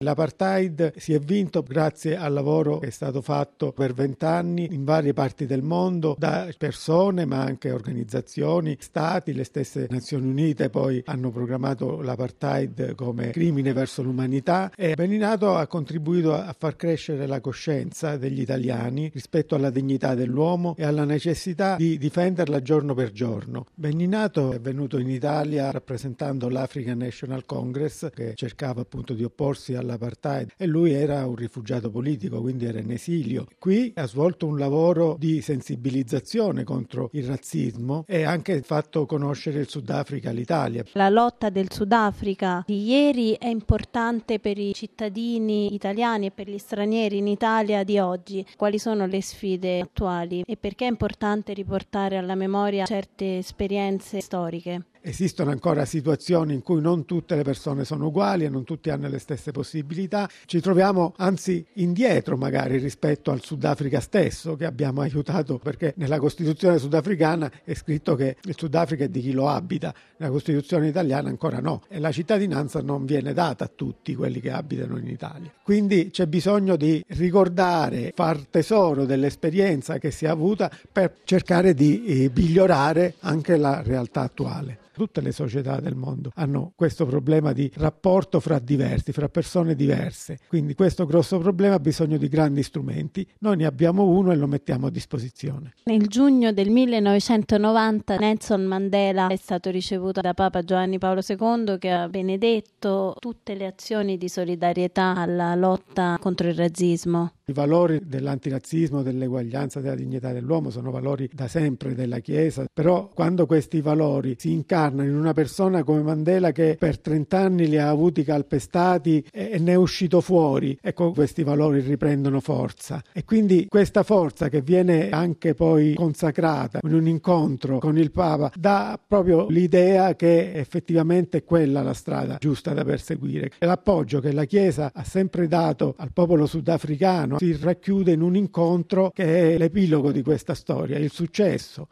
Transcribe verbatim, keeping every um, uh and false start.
L'apartheid si è vinto grazie al lavoro che è stato fatto per vent'anni in varie parti del mondo da persone ma anche organizzazioni, stati, le stesse Nazioni Unite poi hanno proclamato l'apartheid come crimine verso l'umanità e Beninato ha contribuito a far crescere la coscienza degli italiani rispetto alla dignità dell'uomo e alla necessità di difenderla giorno per giorno. Beninato è venuto in Italia rappresentando l'African National Congress che cercava appunto di opporsi alla l'apartheid e lui era un rifugiato politico, quindi era in esilio. Qui ha svolto un lavoro di sensibilizzazione contro il razzismo e ha anche fatto conoscere il Sudafrica all'Italia. La lotta del Sudafrica di ieri è importante per i cittadini italiani e per gli stranieri in Italia di oggi. Quali sono le sfide attuali e perché è importante riportare alla memoria certe esperienze storiche? Esistono ancora situazioni in cui non tutte le persone sono uguali e non tutti hanno le stesse possibilità. Ci troviamo anzi indietro magari rispetto al Sudafrica stesso che abbiamo aiutato, perché nella Costituzione sudafricana è scritto che il Sudafrica è di chi lo abita, nella Costituzione italiana ancora no e la cittadinanza non viene data a tutti quelli che abitano in Italia. Quindi c'è bisogno di ricordare, far tesoro dell'esperienza che si è avuta per cercare di migliorare anche la realtà attuale. Tutte le società del mondo hanno questo problema di rapporto fra diversi, fra persone diverse. Quindi questo grosso problema ha bisogno di grandi strumenti. Noi ne abbiamo uno e lo mettiamo a disposizione. Nel giugno del millenovecentonovanta Nelson Mandela è stato ricevuto da Papa Giovanni Paolo secondo che ha benedetto tutte le azioni di solidarietà alla lotta contro il razzismo. I valori dell'antirazzismo, dell'eguaglianza, della dignità dell'uomo sono valori da sempre della Chiesa, però quando questi valori si incarnano in una persona come Mandela che per trent'anni li ha avuti calpestati e ne è uscito fuori, ecco questi valori riprendono forza e quindi questa forza che viene anche poi consacrata in un incontro con il Papa dà proprio l'idea che effettivamente è quella la strada giusta da perseguire. E l'appoggio che la Chiesa ha sempre dato al popolo sudafricano si racchiude in un incontro che è l'epilogo di questa storia, il successo